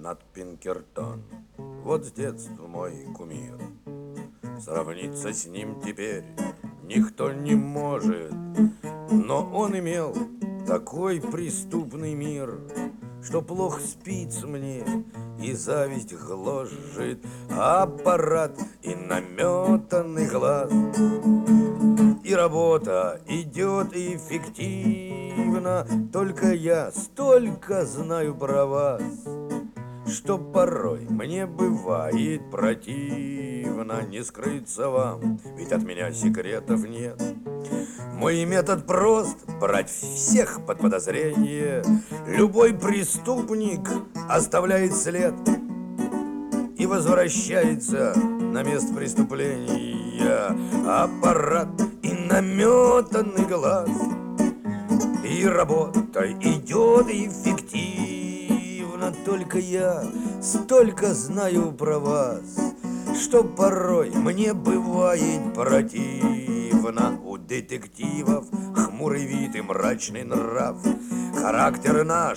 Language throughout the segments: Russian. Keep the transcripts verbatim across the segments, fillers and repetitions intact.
над Пинкертон. Вот с детства мой кумир. Сравниться с ним теперь никто не может, но он имел такой преступный мир, что плохо спится мне, и зависть гложет аппарат и наметанный глаз. И работа идет эффективно, только я столько знаю про вас, что порой мне бывает противно. Не скрыться вам, ведь от меня секретов нет. Мой метод прост — брать всех под подозрение. Любой преступник оставляет след и возвращается на место преступления. Аппарат и наметанный глаз, и работа идет эффективно. Только я столько знаю про вас, что порой мне бывает противно. У детективов хмурый вид и мрачный нрав. Характер наш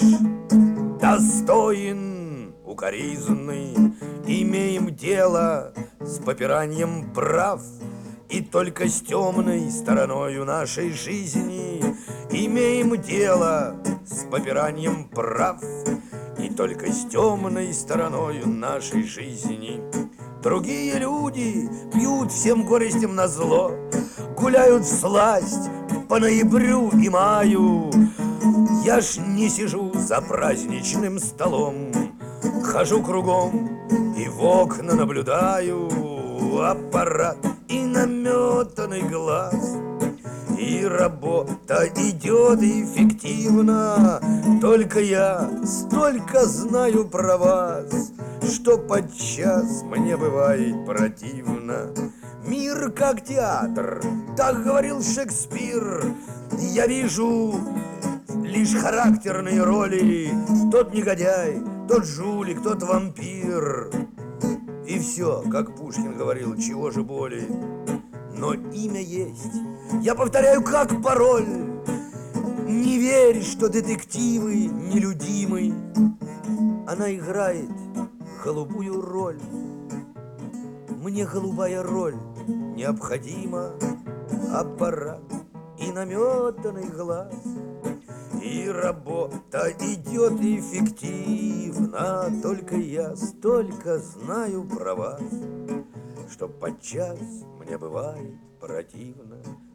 достоин укоризны. Имеем дело с попиранием прав, и только с темной стороною нашей жизни имеем дело с попиранием прав, и только с темной стороною нашей жизни. Другие люди пьют всем горестям назло, гуляют всласть по ноябрю и маю. Я ж не сижу за праздничным столом, хожу кругом и в окна наблюдаю. Аппарат и наметанный глаз, и работа идет эффективно. Только я столько знаю про вас, что подчас мне бывает противно. Мир как театр, так говорил Шекспир. Я вижу лишь характерные роли. Тот негодяй, тот жулик, тот вампир. И все, как Пушкин говорил, чего же более. Но имя есть, я повторяю как пароль. Не верь, что детективы нелюдимы. Она играет голубую роль. Мне голубая роль необходима. Аппарат и наметанный глаз, и работа идет эффективно. Только я столько знаю про вас, что подчас мне бывает противно.